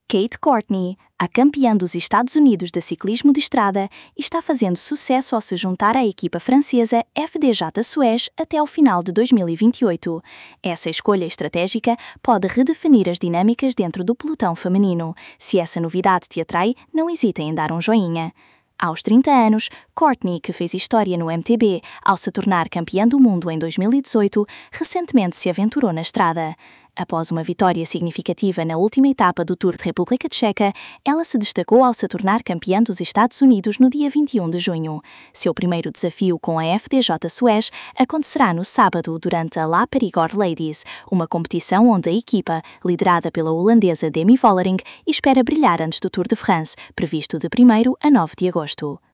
Kate Courtney, a campeã dos Estados Unidos de ciclismo de estrada, está fazendo sucesso ao se juntar à equipa francesa FDJ Suez até ao final de 2028. Essa escolha estratégica pode redefinir as dinâmicas dentro do pelotão feminino. Se essa novidade te atrai, não hesite em dar um joinha. Aos 30 anos, Courtney, que fez história no MTB ao se tornar campeã do mundo em 2018, recentemente se aventurou na estrada. Após uma vitória significativa na última etapa do Tour de República Tcheca, ela se destacou ao se tornar campeã dos Estados Unidos no dia 21 de junho. Seu primeiro desafio com a FDJ Suez acontecerá no sábado durante a La Périgord Ladies, uma competição onde a equipa, liderada pela holandesa Demi Vollering, espera brilhar antes do Tour de France, previsto de 1º a 9 de agosto.